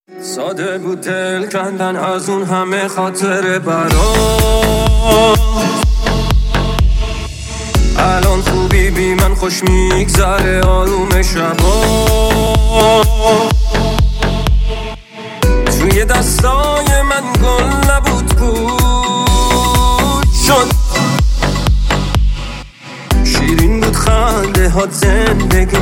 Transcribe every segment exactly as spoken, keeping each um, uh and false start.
ساده بود دل کندن از اون همه خاطر برات. الان خوبی بی من خوش میگذره آروم شبا. توی دستای من گل نبود بود شد. شیرین بود خنده هات زندگی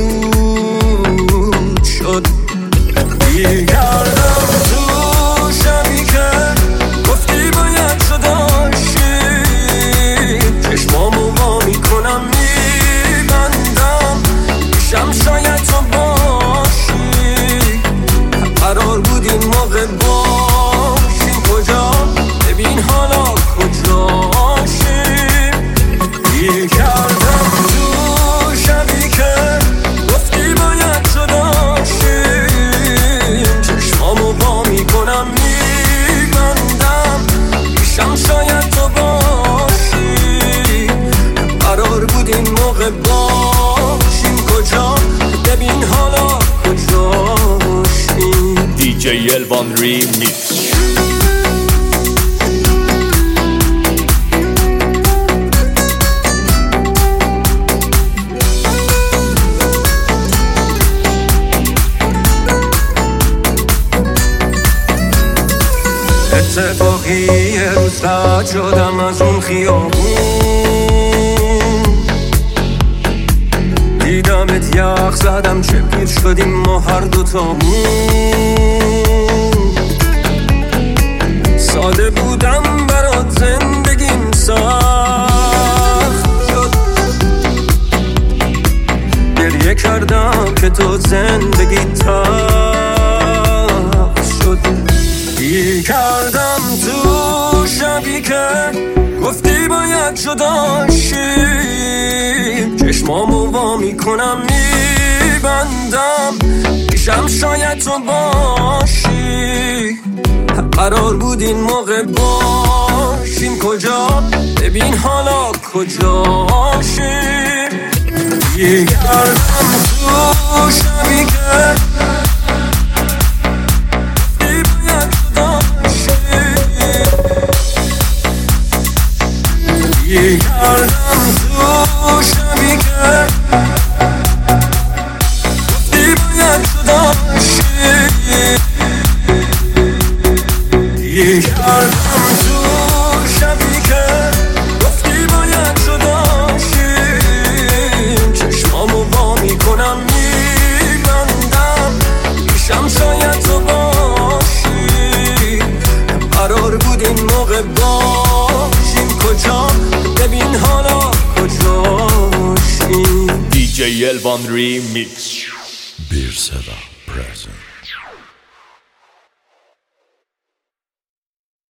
نور شد. گیر کردم تو شبی که گفتی باید شد داشتی. چشمامو وا میکنم میبندم پیشم شاید تو باشی. قرار بود این موقع باشیم کجا ببین حالا کجاشیم. گیر کردم تو شبی که گفتی باید شد داشتی. چشمامو وا میکنم میبندم پیشم شاید تو باشی. قرار بود این موقع باشیم کجا ببین حالا کجاشیم. دی جی الوان ریمیکس. اتفاقی یه روز رد شدم از اون خیابون. دیدمت یخ زدم چه پیر شدیم ما هر دوتامون. ساده بودم برات زندگیم سخت شد. گریه کردم که تو زندگی تلخ شد. گیر کردم تو شبی که گفتی باید جداشیم. چشمامو وا میکنم میبندم پیشم شاید تو باشی. قرار بود این موقع باشیم کجا ببین حالا کجاشیم. گیر کردم تو شبی که گیر کردم تو شبی که گفتی باید تو داشتی. گیر کردم تو شبی که گفتی باید تو داشتی. چشمامو وا میکنم میبندم پیشم شاید تو باشی. قرار بود این موقع باشیم کجا ببین حالا کجاشیم. دی جی الوان ریمیکس. بیرسدا پرزنت.